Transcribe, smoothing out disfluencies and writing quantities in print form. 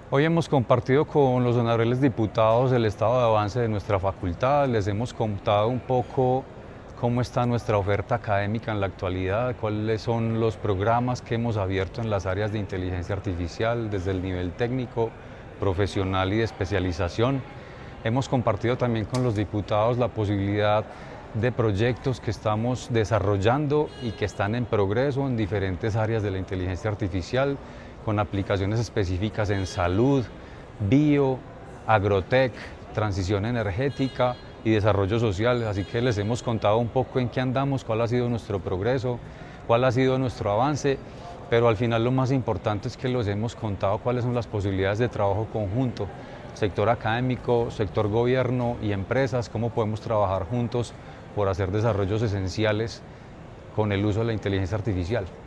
Hoy hemos compartido con los honorables diputados el estado de avance de nuestra facultad, les hemos contado un poco cómo está nuestra oferta académica en la actualidad, cuáles son los programas que hemos abierto en las áreas de inteligencia artificial desde el nivel técnico, profesional y de especialización. Hemos compartido también con los diputados la posibilidad de proyectos que estamos desarrollando y que están en progreso en diferentes áreas de la inteligencia artificial, con aplicaciones específicas en salud, bio, agrotech, transición energética y desarrollo social. Así que les hemos contado un poco en qué andamos, cuál ha sido nuestro progreso, cuál ha sido nuestro avance, pero al final lo más importante es que les hemos contado cuáles son las posibilidades de trabajo conjunto, sector académico, sector gobierno y empresas, cómo podemos trabajar juntos por hacer desarrollos esenciales con el uso de la inteligencia artificial.